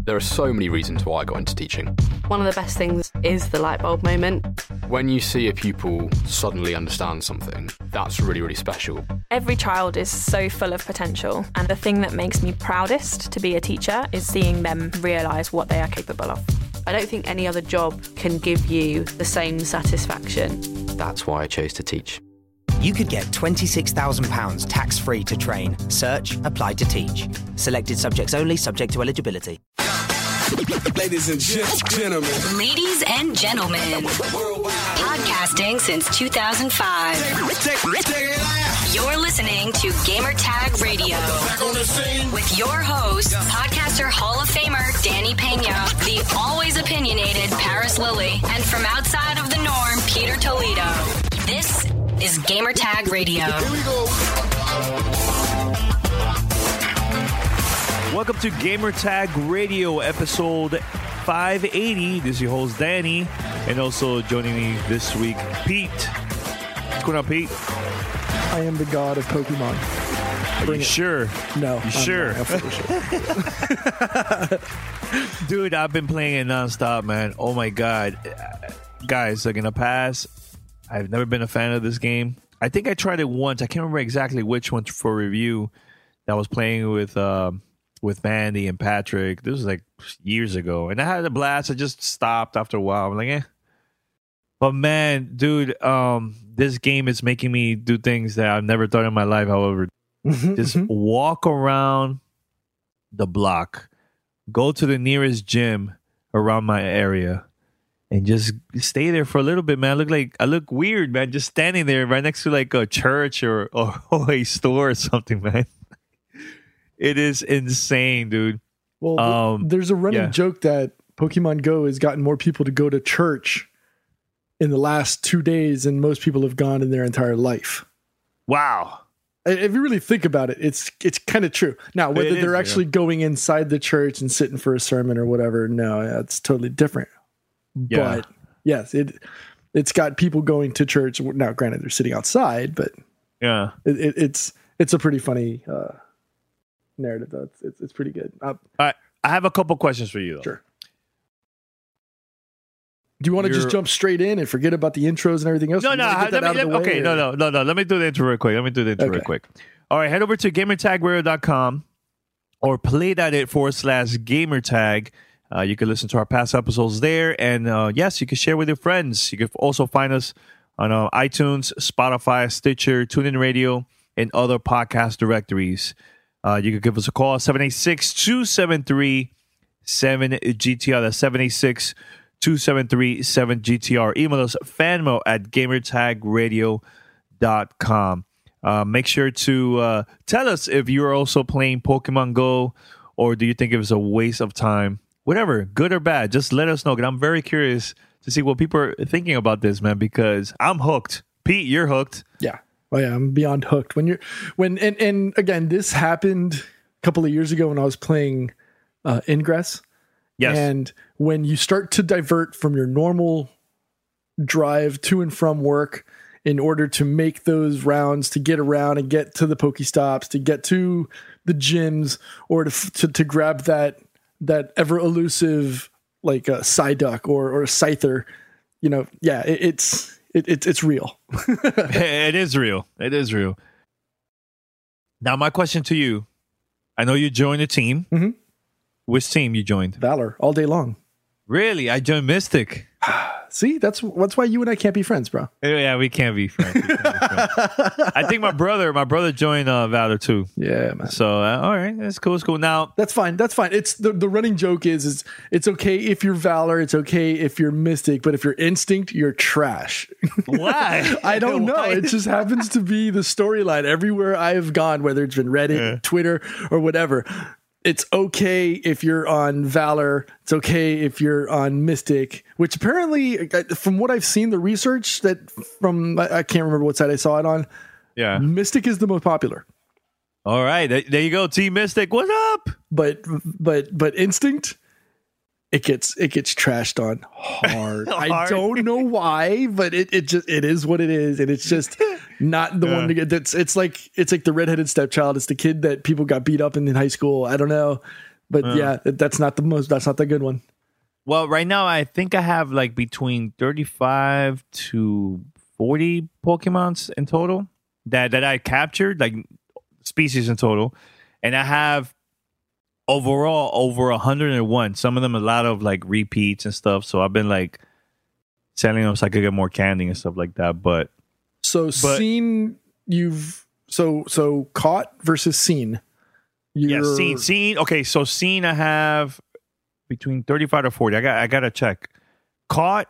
There are so many reasons why I got into teaching. One of the best things is the light bulb moment. When you see a pupil suddenly understand something, that's really, really special. Every child is so full of potential, and the thing that makes me proudest to be a teacher is seeing them realise what they are capable of. I don't think any other job can give you the same satisfaction. That's why I chose to teach. You could get £26,000 tax-free to train. Search Apply to Teach. Selected subjects only, subject to eligibility. Ladies and gentlemen. Ladies and gentlemen. Podcasting since 2005. You're listening to Gamertag Radio. With your host, podcaster Hall of Famer Danny Pena, the always opinionated Paris Lilly, and from outside of the norm, Peter Toledo. This is Gamertag Radio. Here we go. Welcome to Gamertag Radio, episode 580. This is your host, Danny, and also joining me this week, Pete. What's going on, Pete? I am the god of Pokemon. Are you sure? No. You sure? I'm fully sure. Dude, I've been playing it nonstop, man. Oh my god. Guys, like in the past, I've never been a fan of this game. I think I tried it once. I can't remember exactly which one for review. That I was playing with Mandy and Patrick. This was like years ago. And I had a blast. I just stopped after a while. I'm like, eh. But man, dude, this game is making me do things that I've never done in my life, however. Just walk around the block, go to the nearest gym around my area, and just stay there for a little bit, man. I look weird, man, just standing there right next to like a church or a store or something, man. It is insane, dude. Well, there's a running joke that Pokemon Go has gotten more people to go to church in the last 2 days than most people have gone in their entire life. Wow. If you really think about it, it's kind of true. Now, whether they're actually going inside the church and sitting for a sermon or whatever, no, that's totally different. Yeah. But yes, it's got people going to church. Now, granted, they're sitting outside, but yeah, it's a pretty funny narrative, though. It's pretty good. I have a couple questions for you, though. Sure. Do you want to just jump straight in and forget about the intros and everything else? No. Let me do the intro real quick. All right, head over to gamertagradio.com or play.it/gamertag. You can listen to our past episodes there. And yes, you can share with your friends. You can also find us on iTunes, Spotify, Stitcher, TuneIn Radio, and other podcast directories. You can give us a call, 786-273-7GTR. That's 786-273-7GTR. Email us fanmail@gamertagradio.com. Make sure to tell us if you're also playing Pokemon Go, or do you think it was a waste of time? Whatever, good or bad, just let us know. Because I'm very curious to see what people are thinking about this, man, because I'm hooked. Pete, you're hooked. Yeah. Oh yeah, I'm beyond hooked. And again, this happened a couple of years ago when I was playing Ingress. Yes. And when you start to divert from your normal drive to and from work in order to make those rounds, to get around and get to the Pokestops, to get to the gyms, or to grab that ever elusive like a Psyduck or a Scyther, it's real. It is real. It is real. Now, my question to you, I know you joined a team. Mm-hmm. Which team you joined? Valor, all day long. Really? I joined Mystic. See, that's why you and I can't be friends, bro. Yeah, we can't be friends. I think my brother joined Valor too. Yeah, man. So all right, that's cool. It's cool. Now that's fine. It's the running joke is it's okay if you're Valor, it's okay if you're Mystic, but if you're Instinct, you're trash. Why? I don't know. It just happens to be the storyline everywhere I have gone, whether it's been Reddit, Twitter, or whatever. It's okay if you're on Valor. It's okay if you're on Mystic, which apparently, from what I've seen, the research I can't remember what site I saw it on. Yeah. Mystic is the most popular. All right. There you go. Team Mystic. What's up? But Instinct, it gets trashed on hard. I don't know why, but it is what it is. And it's just not the one to get it's like the redheaded stepchild. It's the kid that people got beat up in high school. I don't know. But yeah, that's not the good one. Well, right now I think I have like between 35 to 40 Pokemons in total that I captured, like species in total, and I have overall over 101. Some of them a lot of like repeats and stuff. So I've been like selling them so I could get more candy and stuff like that. But seen so caught versus seen. Seen. Okay, so seen I have between 35 to 40. I gotta check. Caught.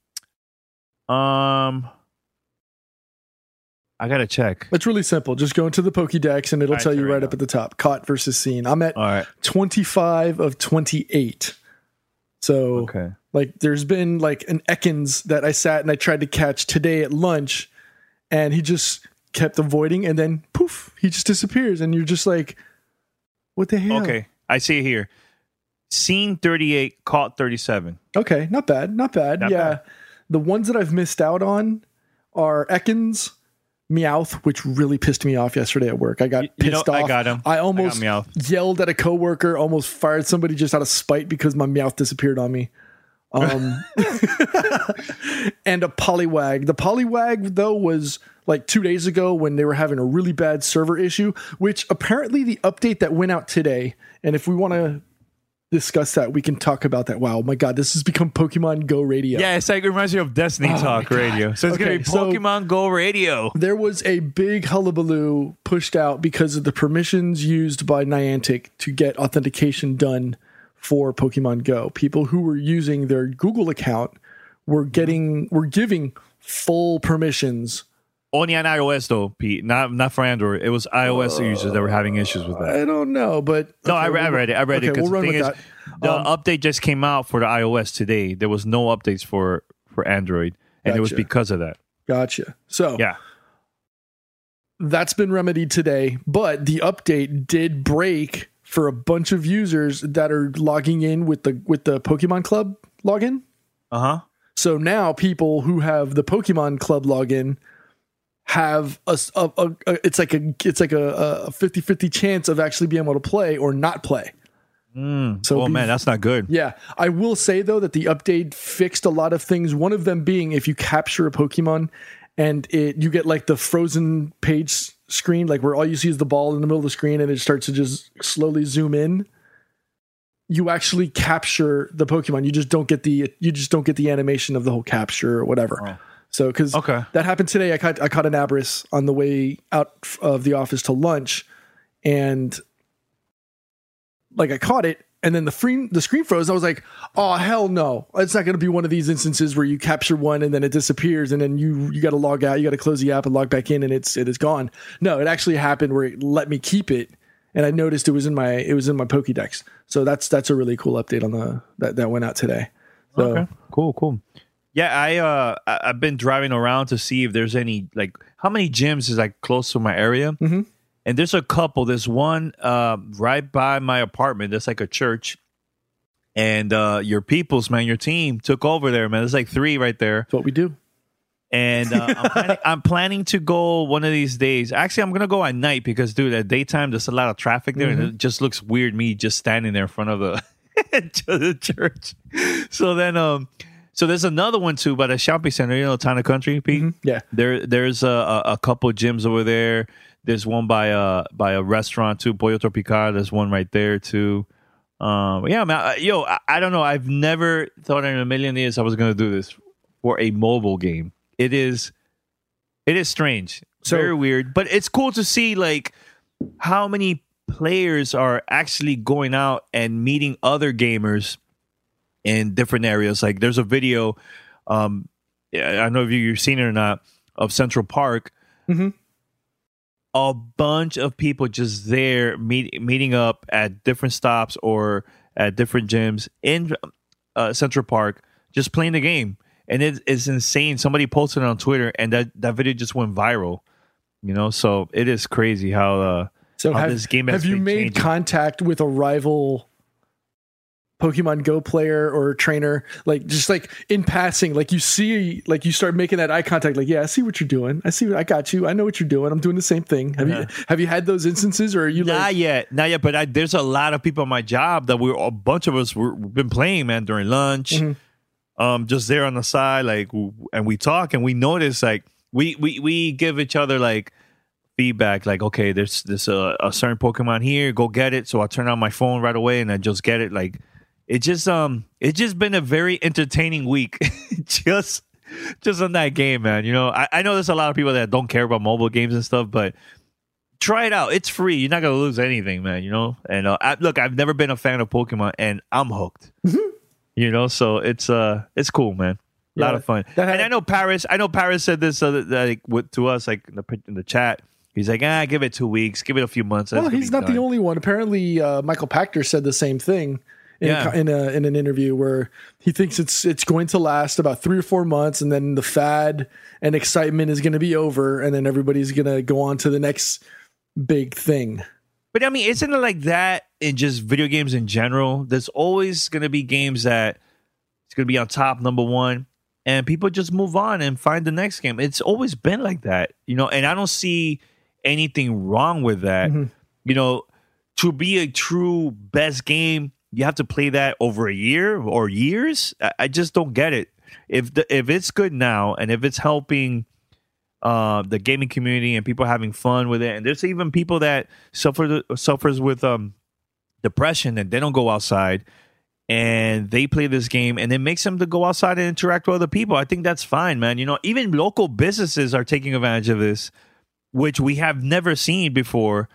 I gotta check. It's really simple. Just go into the Pokédex and it'll tell you right up at the top. Caught versus seen. I'm at 25 of 28. So like there's been like an Ekans that I sat and I tried to catch today at lunch, and he just kept avoiding, and then poof, he just disappears, and you're just like, what the hell? Okay, I see it here. Seen 38, caught 37. Okay, not bad. Not bad. The ones that I've missed out on are Ekans, Meowth, which really pissed me off yesterday at work. I got pissed off. I got him. I almost yelled at a coworker, almost fired somebody just out of spite because my Meowth disappeared on me. And a Poliwag. The Poliwag, though, was like 2 days ago when they were having a really bad server issue, which apparently the update that went out today, and if we want to discuss that, we can talk about that. Wow, my God, this has become Pokemon Go Radio. Yeah, it's like it reminds me of Destiny Talk Radio. So it's going to be Pokemon Go Radio. There was a big hullabaloo pushed out because of the permissions used by Niantic to get authentication done for Pokemon Go. People who were using their Google account were giving full permissions. Only on iOS though, Pete. Not for Android. It was iOS users that were having issues with that. I don't know, but no, I read it. We'll run with that. The update just came out for the iOS today. There was no updates for Android, and it was because of that. Gotcha. So yeah, that's been remedied today, but the update did break for a bunch of users that are logging in with the Pokemon Club login. So now people who have the Pokemon Club login have it's like a 50-50 chance of actually being able to play or not play. Man, that's not good. Yeah. I will say though that the update fixed a lot of things. One of them being if you capture a Pokemon and you get like the frozen page screen, like where all you see is the ball in the middle of the screen and it starts to just slowly zoom in. You actually capture the Pokemon. You just don't get the animation of the whole capture or whatever. Oh. So, because that happened today, I caught an Abris on the way out of the office to lunch, and like I caught it, and then the screen froze. I was like, "Oh hell no! It's not going to be one of these instances where you capture one and then it disappears, and then you got to log out, you got to close the app and log back in, and it is gone." No, it actually happened where it let me keep it, and I noticed it was in my Pokédex. So that's a really cool update on that went out today. So, okay, cool. Yeah, I've been driving around to see if there's any, like, how many gyms is like close to my area. Mm-hmm. And there's a couple. There's one right by my apartment. There's like a church. And your peoples, man, your team took over there, man. There's like 3 right there. That's what we do. And I'm planning to go one of these days. Actually, I'm going to go at night because, dude, at daytime, there's a lot of traffic there. And it just looks weird, me just standing there in front of the church. So then... So there's another one too by the shopping center, Town and Country, Pete. Mm-hmm. Yeah. There's a couple of gyms over there. There's one by a restaurant too, Pollo Tropical. There's one right there too. Yeah, man. I don't know. I've never thought in a million years I was going to do this for a mobile game. It is strange, very weird, but it's cool to see like how many players are actually going out and meeting other gamers in different areas. Like there's a video, I don't know if you've seen it or not, of Central Park. Mm-hmm. A bunch of people just there meeting up at different stops or at different gyms in Central Park, just playing the game. And it's insane. Somebody posted it on Twitter, and that video just went viral. So it is crazy how this game has have you made changing. Contact with a rival Pokemon Go player or trainer, like just like in passing, like you see, like you start making that eye contact, like, yeah, I see what you're doing. I got you. I know what you're doing. I'm doing the same thing. Have you had those instances, or are you not yet? But there's a lot of people on my job that a bunch of us we've been playing, man, during lunch, just there on the side, like, and we talk and we notice, like, we give each other like feedback, like, okay, there's a certain Pokemon here, go get it. So I turn on my phone right away and I just get it. Like, it's just been a very entertaining week, just on that game, man. You know, I know there's a lot of people that don't care about mobile games and stuff, but try it out. It's free. You're not gonna lose anything, man. You know. And look, I've never been a fan of Pokemon, and I'm hooked. You know, so it's cool, man. A lot of fun. And I know Paris said this to us, like in the chat. He's like, give it 2 weeks, give it a few months. Well, he's not the only one. Apparently, Michael Pachter said the same thing in an interview where he thinks it's going to last about 3 or 4 months, and then the fad and excitement is going to be over, and then everybody's going to go on to the next big thing. But I mean, isn't it like that in just video games in general? There's always going to be games that it's going to be on top, number one, and people just move on and find the next game. It's always been like that, you know, and I don't see anything wrong with that. You know, to be a true best game, you have to play that over a year or years. I just don't get it. If it's good now, and if it's helping the gaming community and people having fun with it, and there's even people that suffers with depression and they don't go outside and they play this game and it makes them to go outside and interact with other people, I think that's fine, man. You know, even local businesses are taking advantage of this, which we have never seen before,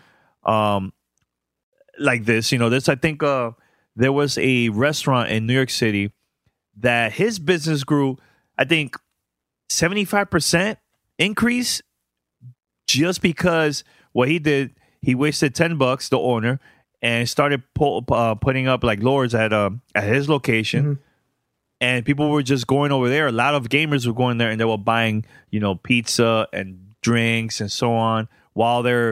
like this. You know, I think there was a restaurant in New York City that his business grew, I think, 75% increase just because what he did, he wasted $10, the owner, and started putting up like lures at his location. And people were just going over there. A lot of gamers were going there and they were buying, you know, pizza and drinks and so on while they're,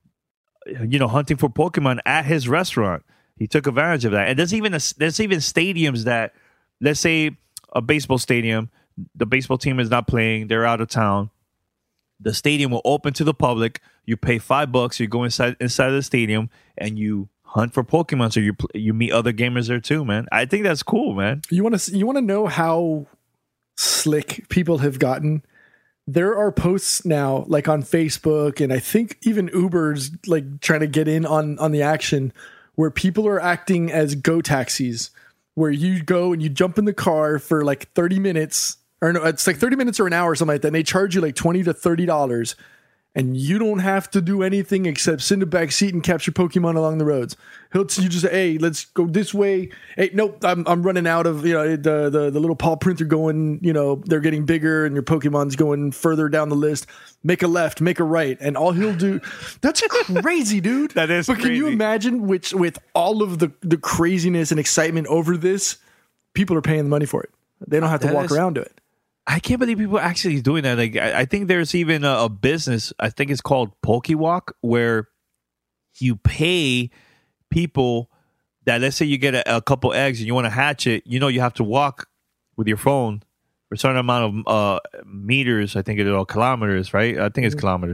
you know, hunting for Pokemon at his restaurant. He took advantage of that. And there's even stadiums that, let's say a baseball stadium, the baseball team is not playing, they're out of town. The stadium will open to the public. You pay $5, you go inside the stadium and you hunt for Pokemon. So you meet other gamers there too, man. I think that's cool, man. You want to know how slick people have gotten? There are posts now, like on Facebook, and I think even Uber's like trying to get in on the action, where people are acting as go taxis, where you go and you jump in the car for like 30 minutes, or no, it's like 30 minutes or an hour or something like that, and they charge you like $20 to $30, and you don't have to do anything except sit in the back seat and capture Pokemon along the roads. You just say, hey, let's go this way. Hey, nope, I'm running out of, you know, the little paw prints are going, you know, they're getting bigger and your Pokemon's going further down the list. Make a left, make a right. And all he'll do, that's crazy, dude. That is But crazy. Can you imagine with all of the craziness and excitement over this, people are paying the money for it. They don't have to walk around to it. I can't believe people are actually doing that. Like, I think there's even a business, I think it's called PokeWalk, where you pay people that, let's say you get a couple eggs and you want to hatch it, you know, you have to walk with your phone for a certain amount of meters, I think it is, or kilometers, right? I think it's kilometers.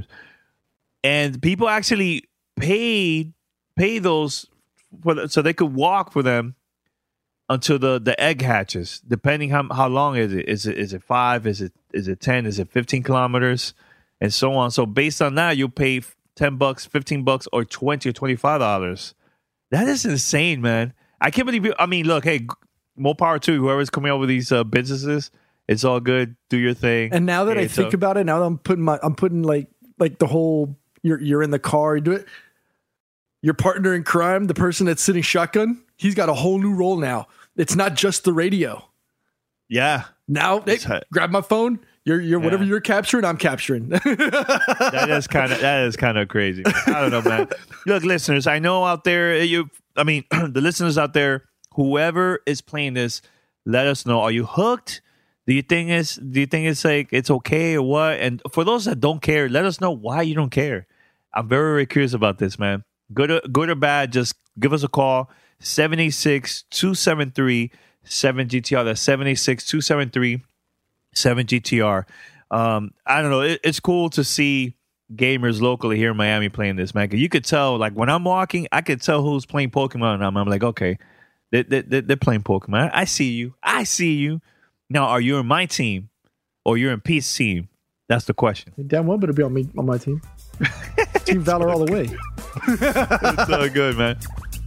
And people actually pay those so they could walk for them until the egg hatches, depending how long is it? Is it 5? Is it 10? Is it 15 kilometers? And so on. So based on that, you'll pay $10, $15, or $20 or $25. That is insane, man. I can't believe. I mean, look, hey, more power to whoever's coming up with these businesses. It's all good. Do your thing. And now that I think about it, now that I'm putting like the whole you're in the car, you do it. Your partner in crime, the person that's sitting shotgun, he's got a whole new role now. It's not just the radio. Yeah. Now, hey, grab my phone. You're whatever you're capturing, I'm capturing. That is kind of crazy. I don't know, man. Look, listeners, I know out there, the listeners out there, whoever is playing this, let us know. Are you hooked? Do you think it's like it's okay or what? And for those that don't care, let us know why you don't care. I'm very, very curious about this, man. Good or bad, just give us a call. 786-273-7GTR. That's 786-273-7GTR. I don't know. It's cool to see gamers locally here in Miami playing this, man. 'Cause you could tell, like, when I'm walking, I could tell who's playing Pokemon. And I'm like, okay, they're playing Pokemon. I see you. Now, are you in my team or you're in Pete's team? That's the question. You damn well better be on my team. Team Valor all the way. It's so good, man.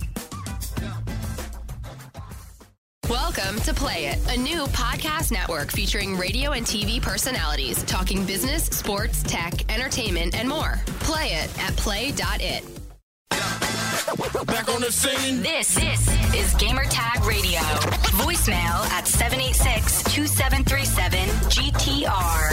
Welcome to Play It, a new podcast network featuring radio and TV personalities talking business, sports, tech, entertainment, and more. Play it at play.it. Back on the scene. This is Gamertag Radio. Voicemail at 786-2737-GTR.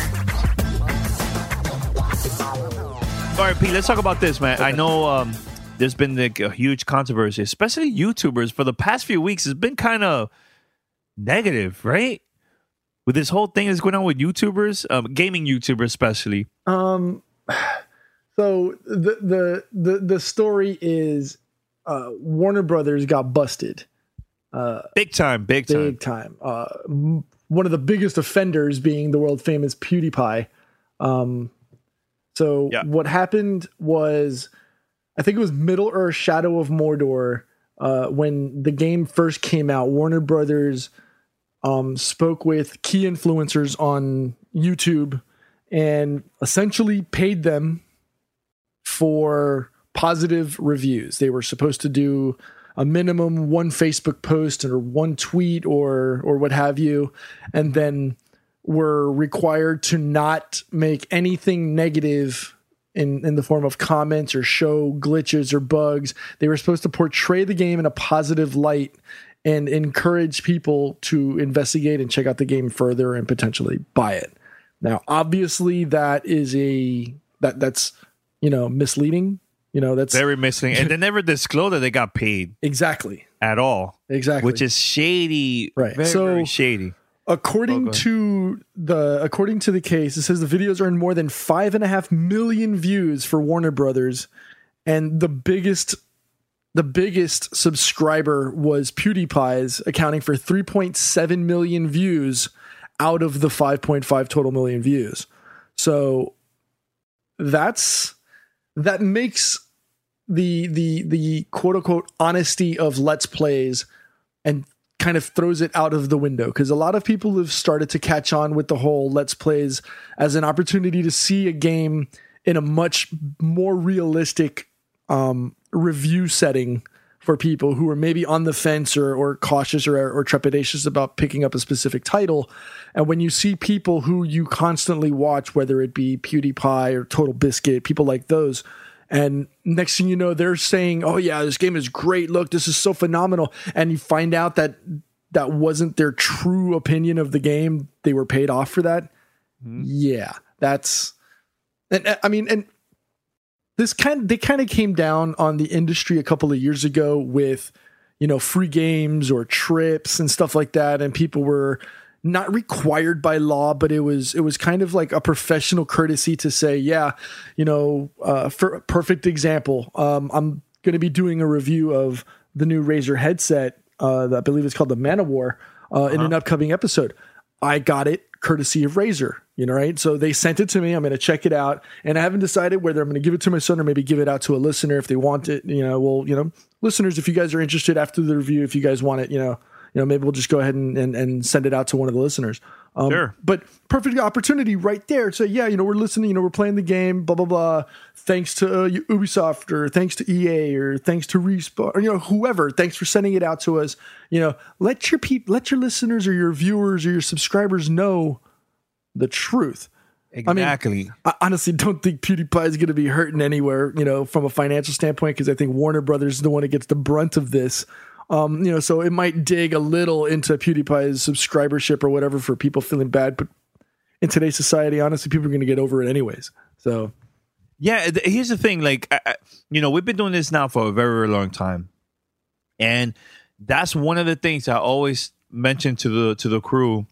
All right, Pete, let's talk about this, man. I know there's been like a huge controversy, especially YouTubers for the past few weeks. It's been kind of negative, right? With this whole thing that's going on with YouTubers, gaming YouTubers especially. So the story is Warner Brothers got busted. Big time. One of the biggest offenders being the world famous PewDiePie. What happened was, I think it was Middle-earth: Shadow of Mordor. When the game first came out, Warner Brothers spoke with key influencers on YouTube and essentially paid them for positive reviews. They were supposed to do a minimum one Facebook post or one tweet or what have you, and then were required to not make anything negative in the form of comments or show glitches or bugs. They were supposed to portray the game in a positive light and encourage people to investigate and check out the game further and potentially buy it. Now, obviously, that is that's misleading. That's very misleading, and they never disclosed that they got paid exactly at all. Exactly, which is shady. Right, very shady. According to the case, it says the videos earned more than 5.5 million views for Warner Brothers, and the biggest subscriber was PewDiePie's, accounting for 3.7 million views out of the 5.5 total million views. So that makes the quote unquote honesty of Let's Plays and kind of throws it out of the window, because a lot of people have started to catch on with the whole Let's Plays as an opportunity to see a game in a much more realistic review setting for people who are maybe on the fence or cautious or trepidatious about picking up a specific title. And when you see people who you constantly watch, whether it be PewDiePie or Total Biscuit, people like those, and next thing you know, they're saying, oh yeah, this game is great. Look, this is so phenomenal. And you find out that that wasn't their true opinion of the game. They were paid off for that. Mm-hmm. Yeah, that's, and I mean, and they kind of came down on the industry a couple of years ago with, free games or trips and stuff like that. And people were not required by law, but it was kind of like a professional courtesy to say, for a perfect example, I'm going to be doing a review of the new Razer headset that I believe is called the Man of War in an upcoming episode. I got it courtesy of Razer, right? So they sent it to me. I'm going to check it out, and I haven't decided whether I'm going to give it to my son or maybe give it out to a listener if they want it. Listeners, if you guys are interested after the review, if you guys want it, maybe we'll just go ahead and send it out to one of the listeners. Sure. But perfect opportunity right there. So we're listening, we're playing the game, blah, blah, blah. Thanks to Ubisoft, or thanks to EA, or thanks to Respawn, or, whoever, thanks for sending it out to us. Let your listeners or your viewers or your subscribers know the truth. Exactly. I honestly don't think PewDiePie is going to be hurting anywhere, from a financial standpoint, because I think Warner Brothers is the one that gets the brunt of this. So it might dig a little into PewDiePie's subscribership or whatever for people feeling bad, but in today's society, honestly, people are going to get over it anyways. So, yeah, here's the thing. Like, we've been doing this now for a very, very long time, and that's one of the things I always mention to the crew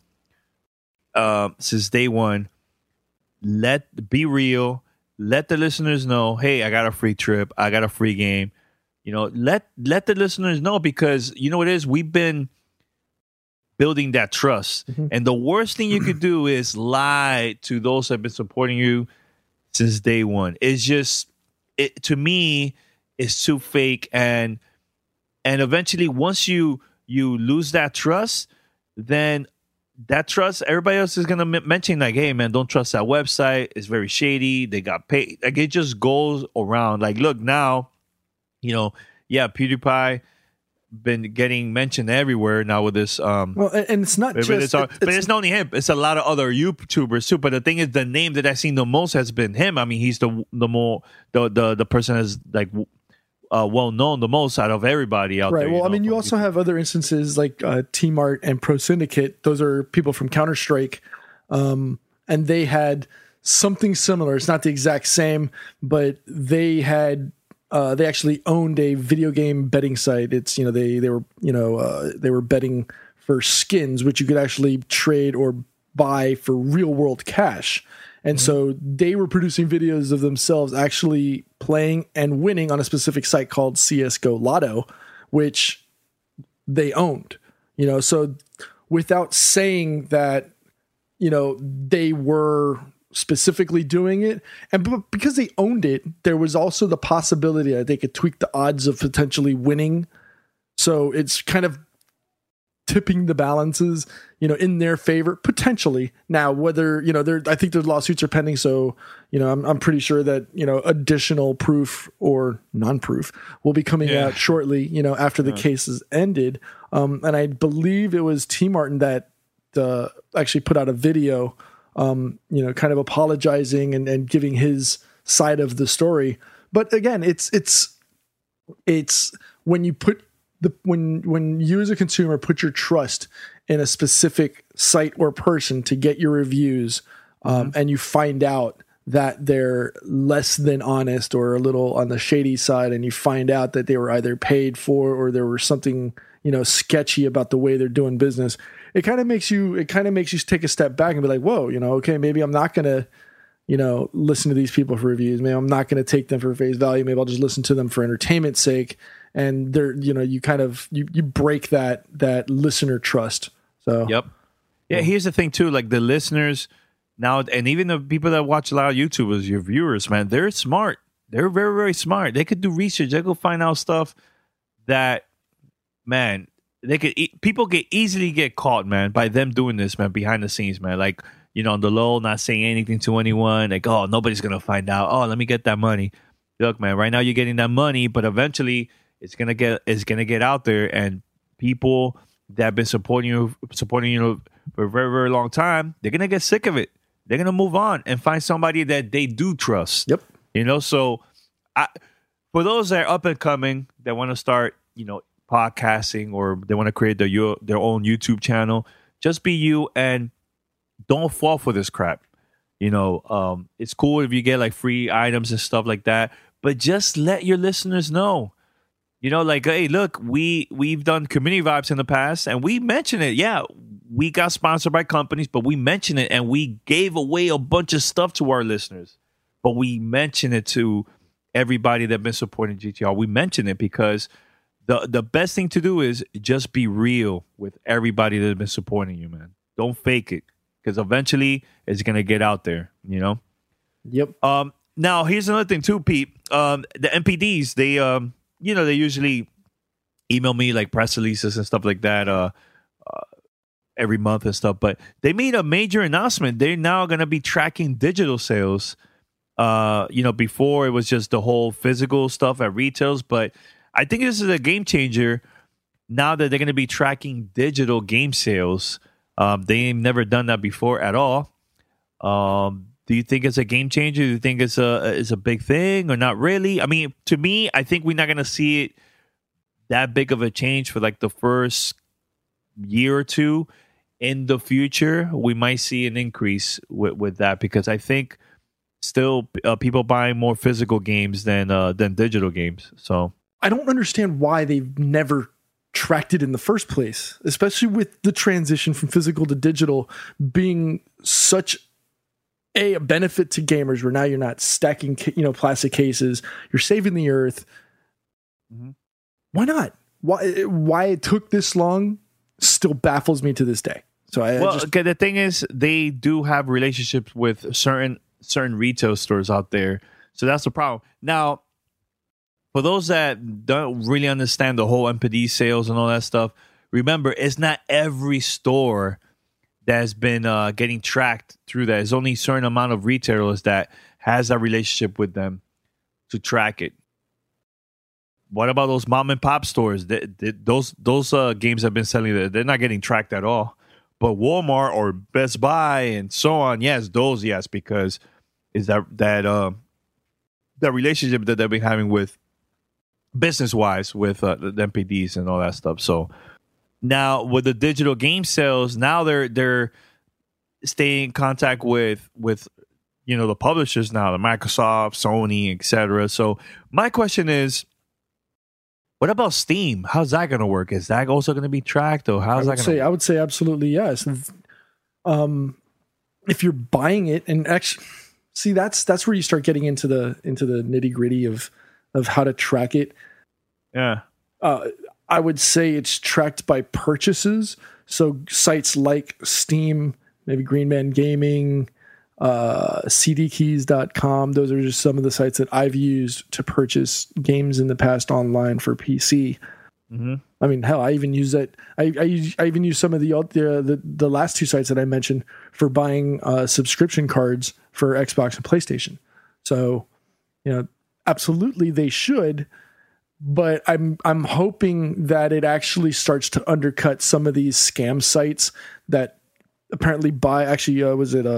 since day one. Be real. Let the listeners know, hey, I got a free trip, I got a free game. let the listeners know, because you know what it is, we've been building that trust. And the worst thing you could do is lie to those that have been supporting you since day one. It's just, to me, it's too fake. And eventually, once you lose that trust, then that trust, everybody else is going to mention, like, hey, man, don't trust that website. It's very shady. They got paid. Like, it just goes around. Like, look, now, PewDiePie been getting mentioned everywhere now with this. And it's not just... But it's not only him. It's a lot of other YouTubers, too. But the thing is, the name that I've seen the most has been him. I mean, he's the person that's, like, well known the most out of everybody out there. Right. Well, I mean, you also have other instances like T-Mart and Pro Syndicate. Those are people from Counter-Strike. And they had something similar. It's not the exact same, but they had... they actually owned a video game betting site. It's, they were betting for skins, which you could actually trade or buy for real world cash. And so they were producing videos of themselves actually playing and winning on a specific site called CSGO Lotto, which they owned, so without saying that, they were specifically doing it, and because they owned it, there was also the possibility that they could tweak the odds of potentially winning. So it's kind of tipping the balances, in their favor potentially. Now, whether I think their lawsuits are pending, so I'm pretty sure that additional proof or non-proof will be coming out shortly. After the case is ended, and I believe it was T. Martin that actually put out a video. Kind of apologizing and giving his side of the story. But again, it's when you put when you as a consumer put your trust in a specific site or person to get your reviews, and you find out that they're less than honest or a little on the shady side, and you find out that they were either paid for or there was something sketchy about the way they're doing business. It kind of makes you take a step back and be like, whoa, okay, maybe I'm not going to, listen to these people for reviews. Maybe I'm not going to take them for face value. Maybe I'll just listen to them for entertainment's sake. And they're, you kind of, you break that listener trust. So, yep. Yeah. Here's the thing too, like the listeners now, and even the people that watch a lot of YouTubers, your viewers, man, they're smart. They're very, very smart. They could do research. They go find out stuff that, man, people get easily get caught, man, by them doing this, man, behind the scenes, man. Like, on the low, not saying anything to anyone. Like, oh, nobody's gonna find out. Oh, let me get that money. Look, man, right now you're getting that money, but eventually it's gonna get out there, and people that have been supporting you for a very, very long time, they're gonna get sick of it. They're gonna move on and find somebody that they do trust. Yep. So for those that are up and coming that want to start, podcasting, or they want to create their own YouTube channel, just be you and don't fall for this crap. It's cool if you get like free items and stuff like that, but just let your listeners know. Like, hey, look, we've done community vibes in the past, and we mention it. Yeah, we got sponsored by companies, but we mention it, and we gave away a bunch of stuff to our listeners. But we mention it to everybody that's been supporting GTR. We mention it because the best thing to do is just be real with everybody that's been supporting you, man. Don't fake it, because eventually it's gonna get out there. Yep. Now here's another thing too, Pete. The MPDs, they they usually email me like press releases and stuff like that every month and stuff. But they made a major announcement. They're now gonna be tracking digital sales. Before it was just the whole physical stuff at retails, but I think this is a game changer now that they're going to be tracking digital game sales. They've never done that before at all. Do you think it's a game changer? Do you think it's a big thing or not really? I mean, to me, I think we're not going to see it that big of a change for like the first year or two. In the future, we might see an increase with that, because I think still people buying more physical games than digital games. So I don't understand why they've never tracked it in the first place, especially with the transition from physical to digital being such a benefit to gamers, where now you're not stacking, plastic cases, you're saving the earth. Mm-hmm. Why not? Why it took this long still baffles me to this day. So the thing is, they do have relationships with certain retail stores out there. So that's the problem. Now, for those that don't really understand the whole NPD sales and all that stuff, remember, it's not every store that's been getting tracked through that. There's only a certain amount of retailers that has a relationship with them to track it. What about those mom and pop stores? Those games have been selling. They're not getting tracked at all. But Walmart or Best Buy and so on, yes, because is that relationship that they've been having with business-wise with the NPDs and all that stuff. So now with the digital game sales, now they're staying in contact with the publishers now, the Microsoft, Sony, etc. So my question is, what about Steam? How's that going to work? Is that also going to be tracked, or how's that going to work? I would say absolutely yes. If you're buying it, and actually, see, that's where you start getting into the nitty-gritty of how to track it. Yeah. I would say it's tracked by purchases. So sites like Steam, maybe Green Man Gaming, cdkeys.com. Those are just some of the sites that I've used to purchase games in the past online for PC. Mm-hmm. I mean, hell, I even use that. I even use some of the last two sites that I mentioned for buying subscription cards for Xbox and PlayStation. So, absolutely they should, but I'm hoping that it actually starts to undercut some of these scam sites that apparently buy. Actually, was it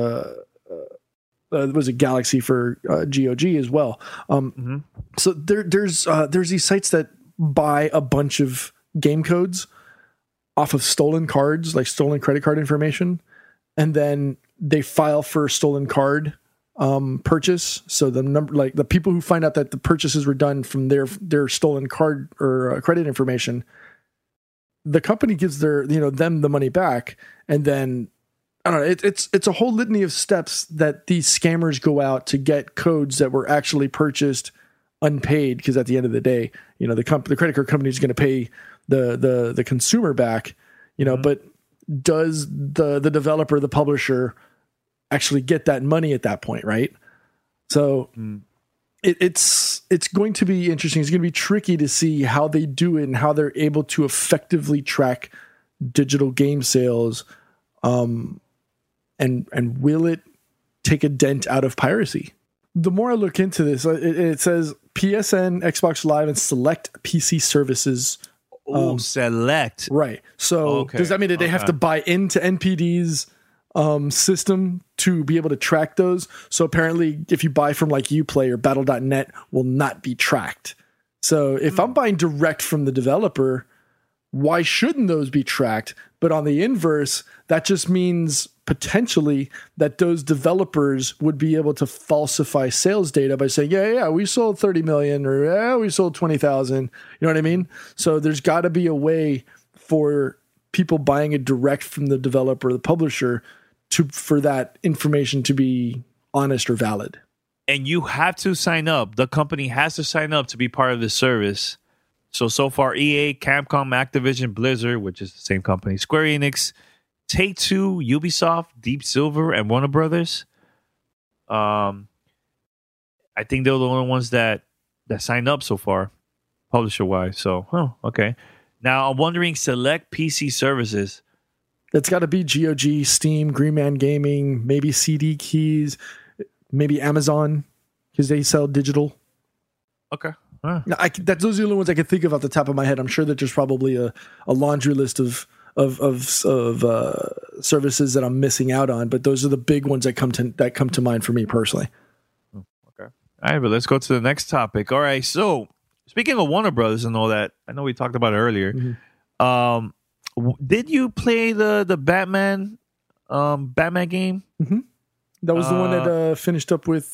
Galaxy for GOG as well? Mm-hmm. So there's these sites that buy a bunch of game codes off of stolen cards, like stolen credit card information, and then they file for stolen card purchase. So the number, like the people who find out that the purchases were done from their stolen card or credit information, the company gives them the money back, and then I don't know. It's a whole litany of steps that these scammers go out to get codes that were actually purchased unpaid. Because at the end of the day, the credit card company is going to pay the consumer back. Mm-hmm. But does the developer, the publisher, actually get that money at that point, right? So it's going to be interesting. It's going to be tricky to see how they do it and how they're able to effectively track digital game sales. And will it take a dent out of piracy? The more I look into this, it says PSN, Xbox Live, and select PC services. Select. Right. So does that mean that they have to buy into NPD's system to be able to track those? So apparently if you buy from like Uplay or Battle.net will not be tracked. So if I'm buying direct from the developer, why shouldn't those be tracked? But on the inverse, that just means potentially that those developers would be able to falsify sales data by saying, yeah, we sold 30 million or yeah, we sold 20,000. You know what I mean? So there's got to be a way for people buying it direct from the developer or the publisher for that information to be honest or valid. And you have to sign up. The company has to sign up to be part of the service. So far, EA, Capcom, Activision, Blizzard, which is the same company, Square Enix, Take-Two, Ubisoft, Deep Silver, and Warner Brothers. I think they're the only ones that signed up so far, publisher-wise. So, okay. Now, I'm wondering, select PC services. It's got to be GOG, Steam, Green Man Gaming, maybe CD Keys, maybe Amazon, because they sell digital. Okay. Those are the only ones I can think of off the top of my head. I'm sure that there's probably a laundry list of services that I'm missing out on, but those are the big ones that come to mind for me personally. Okay. All right, but let's go to the next topic. All right. So speaking of Warner Brothers and all that, I know we talked about it earlier. Mm-hmm. Did you play the Batman game? Mm-hmm. That was the one that finished up with.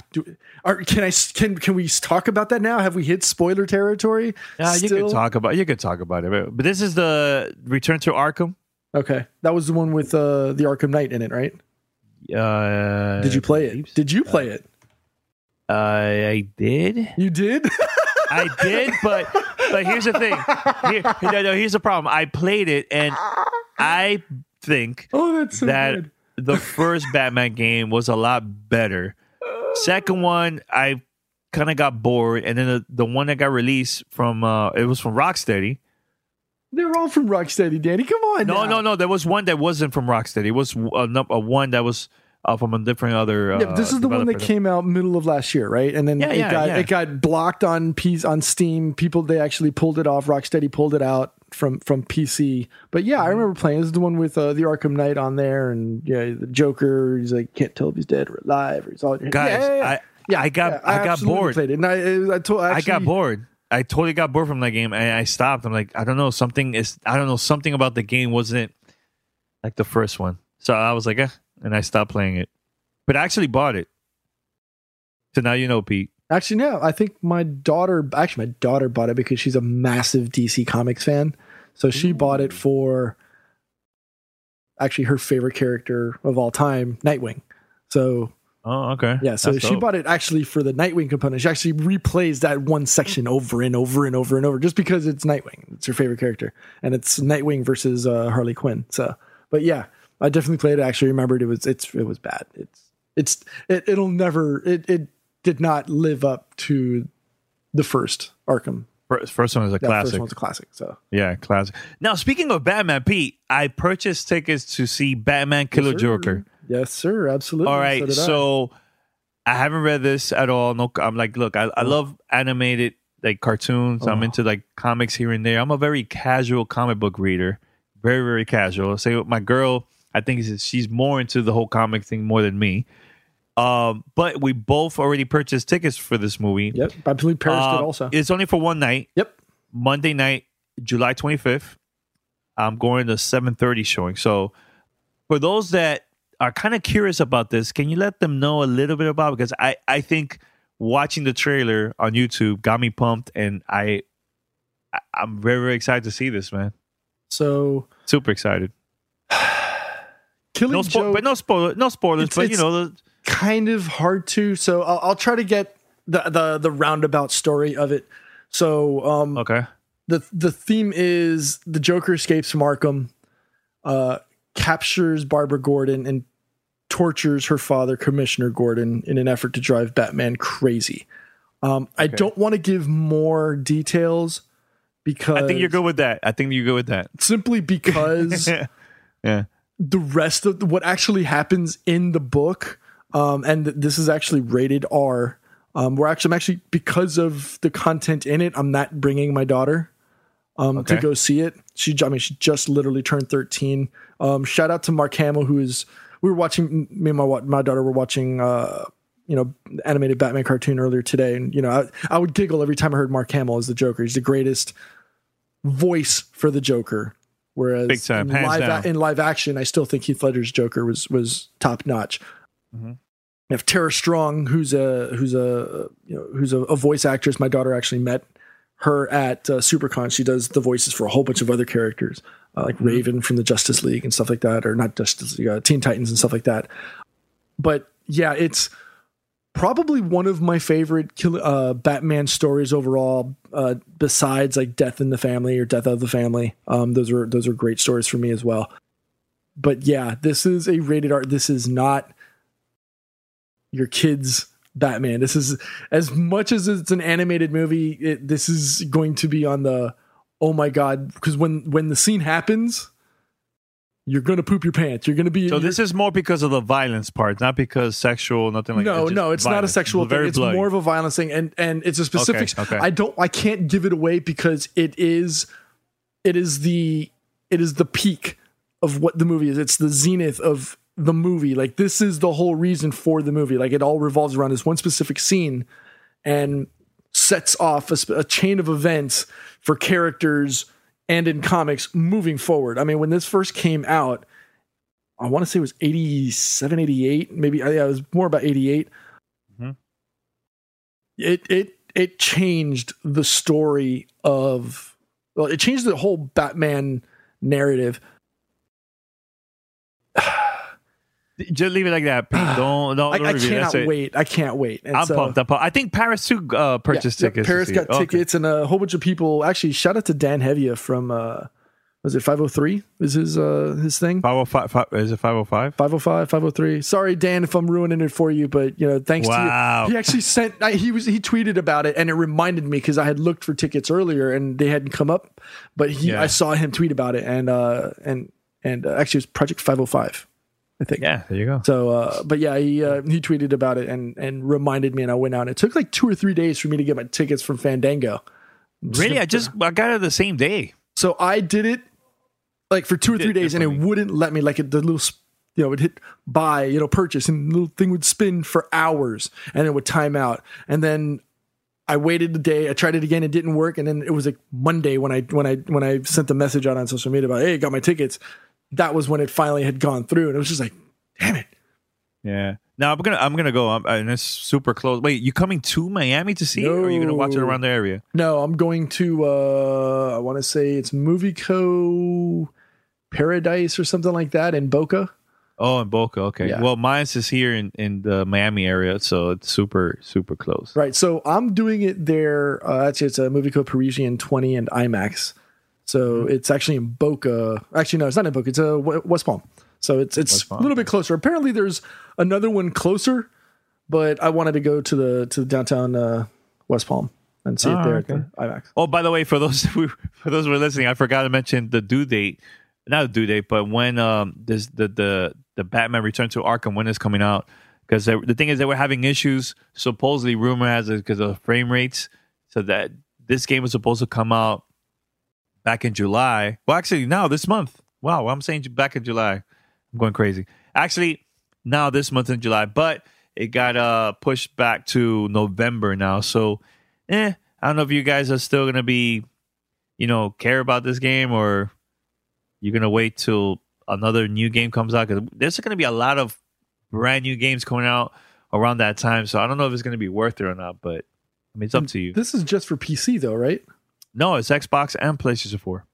Can we talk about that now? Have we hit spoiler territory? Yeah, you could talk about it. But this is the Return to Arkham. Okay, that was the one with the Arkham Knight in it, right? Did you play it? Did you play it? I did. You did? I did, but But here's the thing. Here's the problem. I played it, and I think that's so that good. the first Batman game was a lot better. Second one, I kind of got bored, and then the one that got released from it was from Rocksteady. They're all from Rocksteady, Danny. Come on. No. There was one that wasn't from Rocksteady. It was a one that was from a different other. Yeah, this is the one that came out middle of last year, right? And then it got blocked on Steam. They actually pulled it off. Rocksteady pulled it out from PC. But yeah, I remember playing. This is the one with the Arkham Knight on there, and the Joker. He's like, can't tell if he's dead or alive. Or he's all guys. I got bored. Played it. And I got bored. I totally got bored from that game, and I stopped. I'm like, I don't know, something about the game wasn't like the first one. So I was like, and I stopped playing it. But I actually bought it. So now you know, Pete. Actually, no. I think my daughter bought it because she's a massive DC Comics fan. So she bought it for actually her favorite character of all time, Nightwing. So. Oh, okay. Yeah, so she bought it actually for the Nightwing component. She actually replays that one section over and over and over and over just because it's Nightwing. It's her favorite character. And it's Nightwing versus Harley Quinn. So, but yeah, I definitely played it. I actually remembered it was bad. It did not live up to the first Arkham. First one is a classic. First one's a classic. So yeah, classic. Now, speaking of Batman, Pete, I purchased tickets to see Batman Killer Joker. Yes, sir. Absolutely. All right. So I haven't read this at all. No, I'm like, look, I love animated like cartoons. I'm into like comics here and there. I'm a very casual comic book reader. Very, very casual. So my girl, I think she's more into the whole comic thing more than me. But we both already purchased tickets for this movie. Yep. I believe Paris did also. It's only for one night. Yep. Monday night, July 25th. I'm going to 7:30 showing. So for those that are kind of curious about this, can you let them know a little bit about it? Because I think watching the trailer on YouTube got me pumped, and I'm very, very excited to see this, man. So super excited. Killing Joke, no spoilers. But you know, kind of hard to. So I'll try to get the roundabout story of it. So okay. The theme is the Joker escapes from Arkham, captures Barbara Gordon, and tortures her father, Commissioner Gordon, in an effort to drive Batman crazy. I don't want to give more details because I think you're good with that. Simply because yeah. The rest of what actually happens in the book, and this is actually rated R. I'm actually because of the content in it, I'm not bringing my daughter to go see it. She just literally turned 13. Shout out to Mark Hamill, me and my daughter were watching, animated Batman cartoon earlier today. And, I would giggle every time I heard Mark Hamill as the Joker. He's the greatest voice for the Joker. Whereas big time, in live action, I still think Heath Ledger's Joker was top notch. Mm-hmm. You have Tara Strong, who's a voice actress. My daughter actually met her at SuperCon. She does the voices for a whole bunch of other characters, like Raven from the Justice League and stuff like that, or not Justice League, Teen Titans and stuff like that. But yeah, it's probably one of my favorite Batman stories overall, besides like Death in the Family or Death of the Family. Those are great stories for me as well. But yeah, this is a rated R. This is not your kid's Batman. This is, as much as it's an animated movie, this is going to be on the, oh my God, because when the scene happens, you're going to poop your pants. You're going to be. So this is more because of the violence part, not because sexual, nothing like that. No, it's not a sexual thing. It's more of a violence thing, and it's a specific. Okay. I can't give it away because it is the peak of what the movie is. It's the zenith of the movie. Like, this is the whole reason for the movie. Like, it all revolves around this one specific scene and sets off a chain of events for characters and in comics moving forward. I mean, when this first came out, I want to say it was 87, 88, maybe. Yeah, it was more about 88. Mm-hmm. It changed the story of, well, it changed the whole Batman narrative. Just leave it like that, Pete. Don't I review. cannot wait. I can't wait. And I'm pumped. I think Paris too purchased tickets. Paris got tickets, and a whole bunch of people. Actually, shout out to Dan Hevia from was it 503? Is his thing? 505? Is it 505? 505, 503. Sorry, Dan, if I'm ruining it for you, but thanks to you. He actually he tweeted about it, and it reminded me because I had looked for tickets earlier and they hadn't come up, but I saw him tweet about it, and actually it was Project 505. I think. Yeah, there you go. So, but yeah, he tweeted about it and reminded me, and I went out. And it took like 2 or 3 days for me to get my tickets from Fandango. Really? I got it the same day. So I did it like for 2 or 3 days, and it wouldn't let me. Like the little, it hit buy, purchase, and the little thing would spin for hours, and it would time out. And then I waited a day. I tried it again. It didn't work. And then it was like Monday when I sent the message out on social media about, hey, got my tickets. That was when it finally had gone through, and it was just like, damn it. Yeah. Now I'm gonna go. And it's super close. Wait, you coming to Miami to see it, or are you gonna watch it around the area? No, I'm going to. I want to say it's Movieco Paradise or something like that in Boca. Oh, in Boca. Okay. Yeah. Well, mine's is here in the Miami area, so it's super super close. Right. So I'm doing it there. Actually, it's a Movieco Parisian 20 and IMAX. So it's actually in Boca. Actually, no, it's not in Boca. It's West Palm. So it's a little bit closer. Apparently, there's another one closer, but I wanted to go to the downtown West Palm and see it there at the IMAX. Oh, by the way, for those who are listening, I forgot to mention the due date. Not the due date, but when this the Batman Return to Arkham, when it's coming out. Because the thing is, they were having issues. Supposedly, rumor has it because of frame rates. So that this game was supposed to come out back in July. Well, actually, now this month. Wow, I'm saying back in July. I'm going crazy. Actually, now this month in July, but it got pushed back to November now. So, I don't know if you guys are still gonna be, care about this game, or you're gonna wait till another new game comes out. Because there's gonna be a lot of brand new games coming out around that time. So I don't know if it's gonna be worth it or not. But I mean, it's up to you. This is just for PC, though, right? No, it's Xbox and PlayStation 4.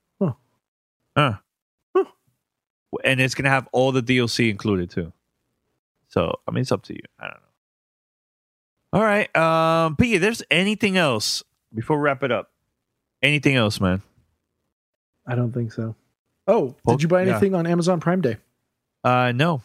Huh. And it's going to have all the DLC included, too. So, I mean, it's up to you. I don't know. All right. Piggy, there's anything else before we wrap it up? Anything else, man? I don't think so. Oh, did you buy anything on Amazon Prime Day? No.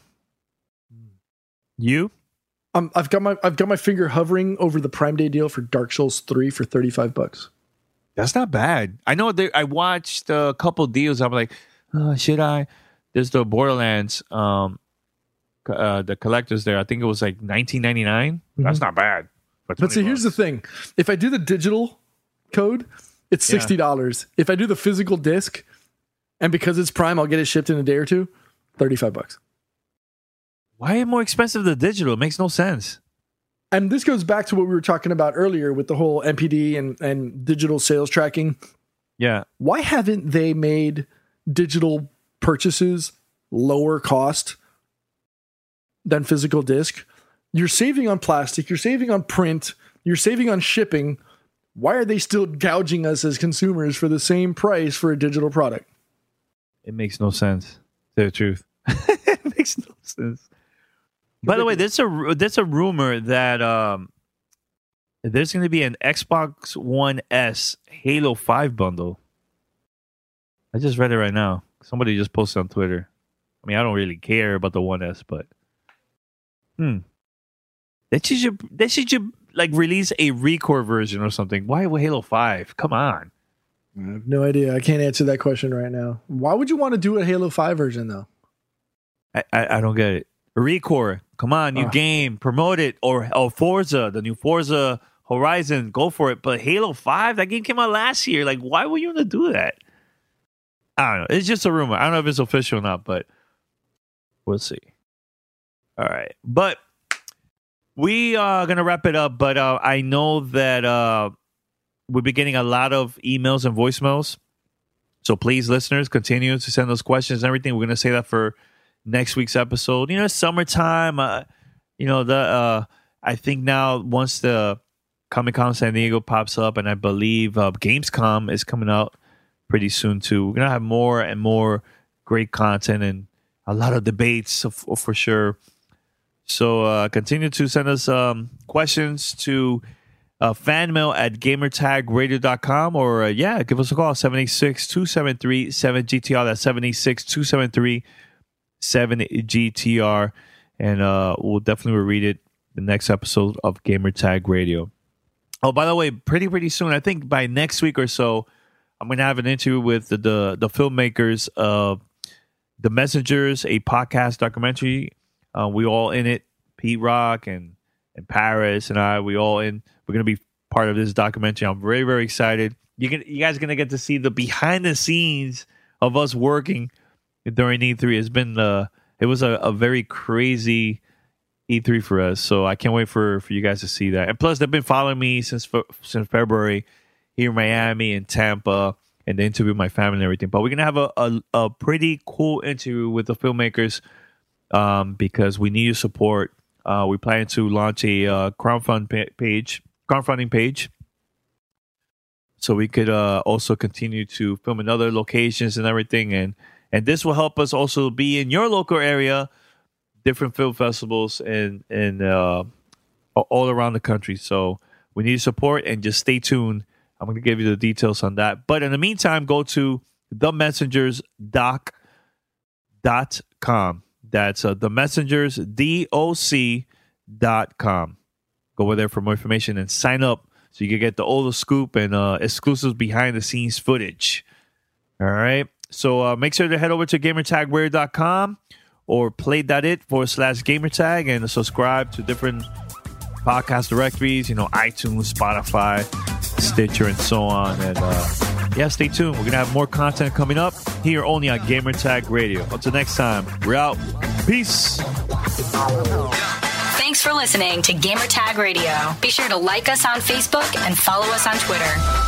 You? I've got my finger hovering over the Prime Day deal for Dark Souls 3 for $35. That's not bad. I know I watched a couple deals. I'm like, should I? There's the Borderlands, the collectors there. I think it was like $19.99. Mm-hmm. That's not bad. But see, here's the thing. If I do the digital code, it's $60. If I do the physical disc, and because it's Prime, I'll get it shipped in a day or two, $35. Why more expensive the digital? It makes no sense. And this goes back to what we were talking about earlier with the whole MPD and digital sales tracking. Yeah. Why haven't they made digital purchases lower cost than physical disc? You're saving on plastic, you're saving on print, you're saving on shipping. Why are they still gouging us as consumers for the same price for a digital product? It makes no sense, to tell the truth. It makes no sense. By the way, there's a rumor that there's going to be an Xbox One S Halo 5 bundle. I just read it right now. Somebody just posted on Twitter. I mean, I don't really care about the One S, but they should like release a Recore version or something. Why Halo 5? Come on. I have no idea. I can't answer that question right now. Why would you want to do a Halo 5 version though? I don't get it. Recore, come on, new game, promote it, or Forza, the new Forza Horizon, go for it. But Halo 5, that game came out last year. Like, why would you want to do that? I don't know. It's just a rumor. I don't know if it's official or not, but we'll see. All right. But we are going to wrap it up, but I know that we'll be getting a lot of emails and voicemails. So please, listeners, continue to send those questions and everything. We're going to say that for next week's episode. Summertime. I think now once the Comic-Con San Diego pops up, and I believe Gamescom is coming out pretty soon too. We're gonna have more and more great content, and a lot of debates for sure. So continue to send us questions to fanmail@gamertagradio.com or give us a call 786-273-7GTR. That's 786-273-7GTR, and we'll definitely read it the next episode of Gamertag Radio. Oh, by the way, pretty soon, I think by next week or so, I'm going to have an interview with the filmmakers of The Messengers, a podcast documentary. We all in it, Pete Rock and Paris and I, we're going to be part of this documentary. I'm very, very excited. You guys are going to get to see the behind the scenes of us working during E3. It was a very crazy E3 for us, so I can't wait for you guys to see that. And plus, they've been following me since February here in Miami and Tampa, and the interview with my family and everything. But we're gonna have a pretty cool interview with the filmmakers because we need your support. We plan to launch a crowdfunding page, so we could also continue to film in other locations and everything, and this will help us also be in your local area, different film festivals and all around the country. So we need support, and just stay tuned. I'm going to give you the details on that. But in the meantime, go to themessengersdoc.com. That's themessengersdoc.com. Go over there for more information and sign up so you can get all the scoop and exclusive behind the scenes footage. All right. So make sure to head over to gamertagradio.com or play.it/gamertag and subscribe to different podcast directories, iTunes, Spotify, Stitcher, and so on. And stay tuned. We're going to have more content coming up here only on Gamertag Radio. Until next time, we're out. Peace. Thanks for listening to Gamertag Radio. Be sure to like us on Facebook and follow us on Twitter.